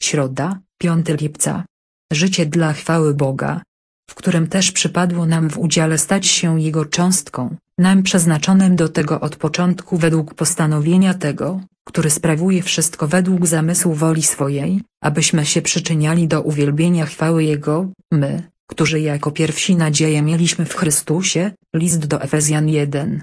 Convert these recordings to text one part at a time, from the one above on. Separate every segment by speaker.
Speaker 1: Środa, 5 lipca. Życie dla chwały Boga, w którym też przypadło nam w udziale stać się Jego cząstką, nam przeznaczonym do tego od początku według postanowienia tego, który sprawuje wszystko według zamysłu woli swojej, abyśmy się przyczyniali do uwielbienia chwały Jego, my, którzy jako pierwsi nadzieję mieliśmy w Chrystusie. List do Efezjan 1,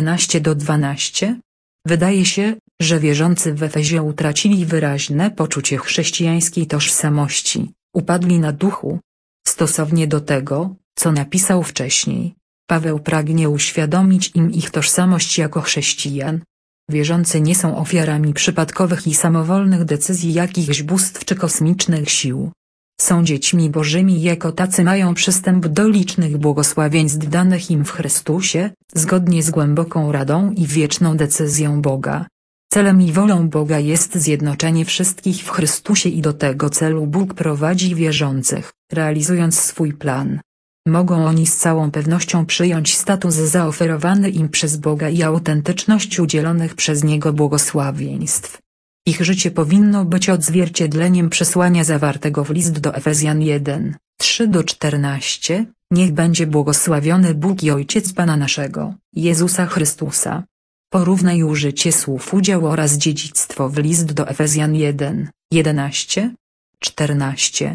Speaker 1: 11-12. Wydaje się, że wierzący w Efezie utracili wyraźne poczucie chrześcijańskiej tożsamości, upadli na duchu. Stosownie do tego, co napisał wcześniej, Paweł pragnie uświadomić im ich tożsamość jako chrześcijan. Wierzący nie są ofiarami przypadkowych i samowolnych decyzji jakichś bóstw czy kosmicznych sił. Są dziećmi bożymi i jako tacy mają przystęp do licznych błogosławieństw danych im w Chrystusie, zgodnie z głęboką radą i wieczną decyzją Boga. Celem i wolą Boga jest zjednoczenie wszystkich w Chrystusie i do tego celu Bóg prowadzi wierzących, realizując swój plan. Mogą oni z całą pewnością przyjąć status zaoferowany im przez Boga i autentyczność udzielonych przez Niego błogosławieństw. Ich życie powinno być odzwierciedleniem przesłania zawartego w list do Efezjan 1, 3-14. Niech będzie błogosławiony Bóg i Ojciec Pana naszego, Jezusa Chrystusa. Porównaj użycie słów udział oraz dziedzictwo w list do Efezjan 1, 11, 14,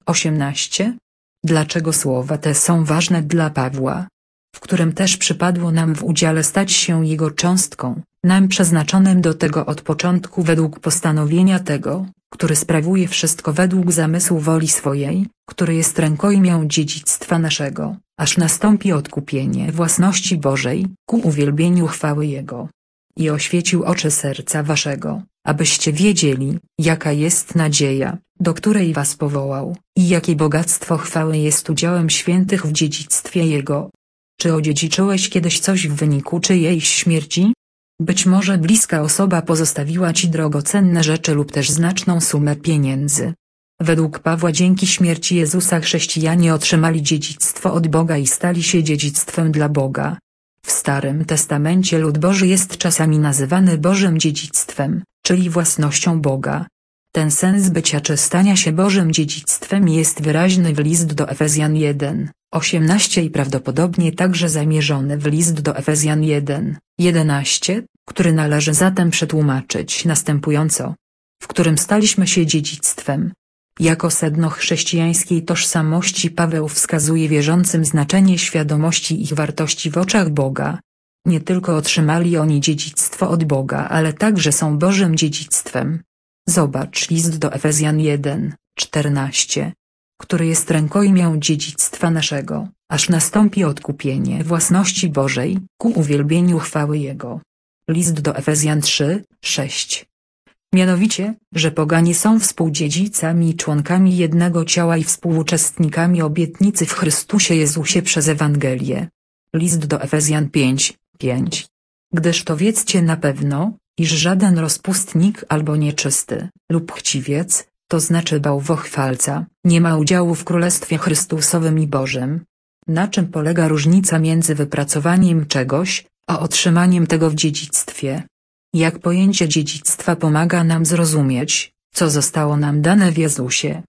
Speaker 1: 18. Dlaczego słowa te są ważne dla Pawła, w którym też przypadło nam w udziale stać się Jego cząstką, nam przeznaczonym do tego od początku według postanowienia tego, który sprawuje wszystko według zamysłu woli swojej, który jest rękojmią dziedzictwa naszego, aż nastąpi odkupienie własności Bożej, ku uwielbieniu chwały Jego. I oświecił oczy serca waszego, abyście wiedzieli, jaka jest nadzieja, do której was powołał, i jakie bogactwo chwały jest udziałem świętych w dziedzictwie Jego. Czy odziedziczyłeś kiedyś coś w wyniku czyjejś śmierci? Być może bliska osoba pozostawiła ci drogocenne rzeczy lub też znaczną sumę pieniędzy. Według Pawła dzięki śmierci Jezusa chrześcijanie otrzymali dziedzictwo od Boga i stali się dziedzictwem dla Boga. W Starym Testamencie lud Boży jest czasami nazywany Bożym dziedzictwem, czyli własnością Boga. Ten sens bycia czy stania się Bożym dziedzictwem jest wyraźny w list do Efezjan 1, 18 i prawdopodobnie także zamierzony w list do Efezjan 1, 11, który należy zatem przetłumaczyć następująco, w którym staliśmy się dziedzictwem. Jako sedno chrześcijańskiej tożsamości Paweł wskazuje wierzącym znaczenie świadomości ich wartości w oczach Boga. Nie tylko otrzymali oni dziedzictwo od Boga, ale także są Bożym dziedzictwem. Zobacz list do Efezjan 1, 14, który jest rękojmią dziedzictwa naszego, aż nastąpi odkupienie własności Bożej, ku uwielbieniu chwały Jego. List do Efezjan 3, 6. Mianowicie, że poganie są współdziedzicami i członkami jednego ciała i współuczestnikami obietnicy w Chrystusie Jezusie przez Ewangelię. List do Efezjan 5, 5. Gdyż to wiedzcie na pewno, iż żaden rozpustnik albo nieczysty, lub chciwiec, to znaczy bałwochwalca, nie ma udziału w Królestwie Chrystusowym i Bożym. Na czym polega różnica między wypracowaniem czegoś, a otrzymaniem tego w dziedzictwie? Jak pojęcie dziedzictwa pomaga nam zrozumieć, co zostało nam dane w Jezusie?